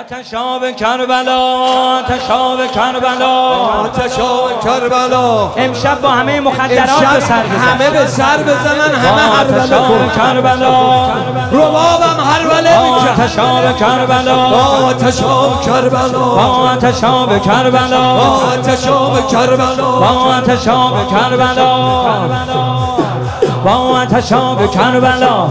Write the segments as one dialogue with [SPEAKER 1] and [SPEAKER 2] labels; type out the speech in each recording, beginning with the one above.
[SPEAKER 1] آتش آب کربلا، آتش آب کربلا،
[SPEAKER 2] آتش آب کربلا.
[SPEAKER 1] امشب با همه مخدرات به سر بزن،
[SPEAKER 2] همه به سر بزنن، همه
[SPEAKER 1] آتش آب کربلا،
[SPEAKER 2] ربابم هربله میکرد.
[SPEAKER 1] آتش آب کربلا،
[SPEAKER 2] آتش آب کربلا،
[SPEAKER 1] آتش آب کربلا،
[SPEAKER 2] آتش آب کربلا،
[SPEAKER 1] آتش آب کربلا، آتش آب کربلا.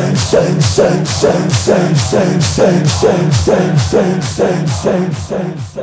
[SPEAKER 1] Sing.